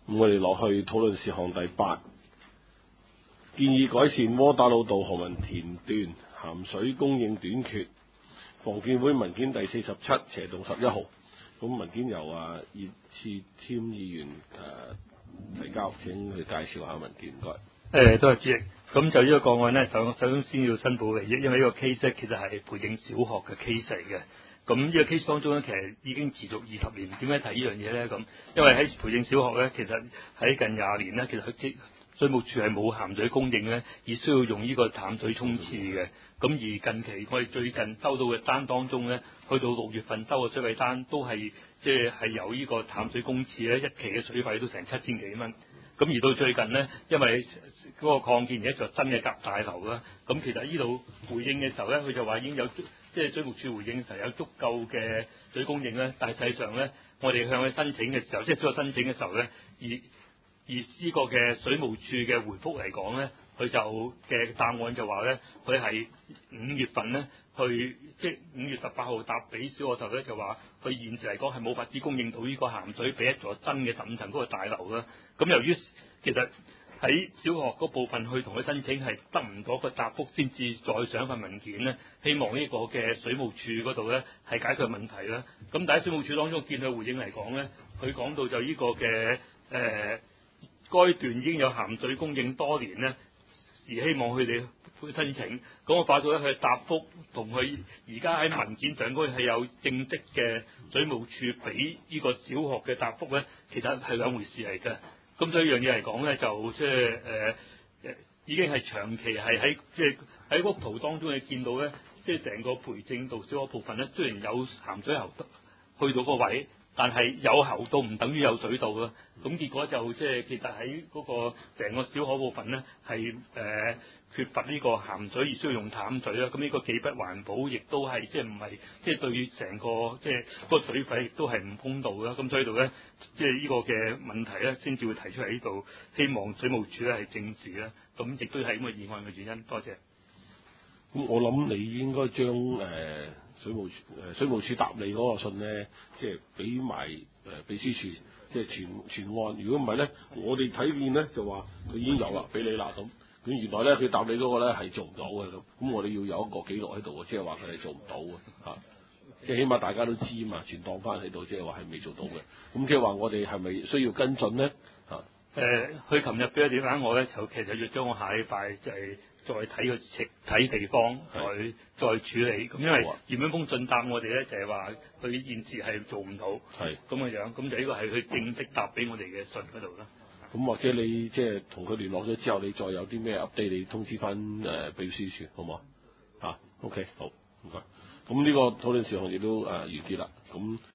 咁我哋落去討論事項第8，建議改善窩打老道何文田段鹹水供應短缺。房建會文件第47/11號。咁文件由葉志添議員提交，請佢介紹下文件，唔該。 多謝主席。咁就呢個個案呢，首先要申報利益，因為呢個 case 其實係培正小學嘅 case 嚟嘅。咁呢個 case 當中咧，其實已經持續20年。點解提呢樣嘢咧？咁因為喺培正小學咧，其實喺近20年咧，其實佢水務署係冇鹹水供應咧，而需要用呢個淡水沖廁嘅。咁而近期我哋最近收到嘅單當中咧，去到6月份收嘅水費單都係係有呢個淡水供廁咧，一期嘅水費都成7000幾蚊。咁而到最近呢，因為嗰個擴建而家就新嘅甲大樓啦，咁其實呢度回應嘅時候咧，佢就話已經有水務署回應嘅時候有足夠嘅水供應咧，但係實際上咧，我哋向佢申請嘅時候，所有申請嘅時候咧，而呢個嘅水務署嘅回覆嚟講咧，佢就嘅答案就話咧，佢係5月份咧去5月18號答俾小學時候咧，就話佢現時嚟講係冇法子供應到呢個鹹水俾一座新嘅15層嗰個大樓啦。咁由於其實喺小學嗰部分去同佢申請係得唔到個答覆，先至再上份文件咧，希望呢個嘅水務署嗰度咧係解決問題啦。咁但喺水務署當中見佢回應嚟講咧，佢講到就呢個嘅該段已經有鹹水供應多年咧，而希望佢哋申請。咁我發覺咧佢答覆同佢而家喺文件上嗰係有正式嘅水務署俾呢個小學嘅答覆咧，其實係兩回事嚟嘅。咁所以樣嘢嚟講咧，就已經係長期係喺幅圖當中你見到咧，成個培正道小學部分咧，雖然有鹹水喉去到個位，但係有喉到唔等於有水道啦。咁結果就其實喺嗰個成個小學部分咧係缺乏呢個鹹水而需要用淡水啦。咁呢個既不環保，亦都係唔係對成個個水費亦都係唔公道啦。咁所以度咧呢個嘅問題咧，先至會提出嚟呢度，希望水務署咧係正視啦。咁亦都係咁嘅議案嘅原因。多謝。 咁我諗你應該將水務署答你嗰個信咧，俾埋秘書處，全案。如果唔係咧，我哋睇見咧就話佢已經有啦，俾你啦咁。咁原來咧佢答你嗰個咧係做唔到嘅咁。咁我哋要有一個記錄喺度，即係話佢係做唔到嘅嚇。起碼大家都知嘛，全當翻喺度，即係話係未做到嘅。咁即係話我哋係咪需要跟進咧嚇？ 佢琴日俾咗電話我咧，就其實要將我下禮拜再睇地方，再處理。咁因為原本封信答我哋咧，就係話佢現時係做唔到，咁嘅樣。咁就呢個係佢正式答俾我哋嘅信嗰度啦。 咁或者你同佢聯絡咗之後，你再有啲咩 update，你通知翻秘書處好唔好啊？OK， 好，唔該。咁呢個討論事項亦都完結啦。咁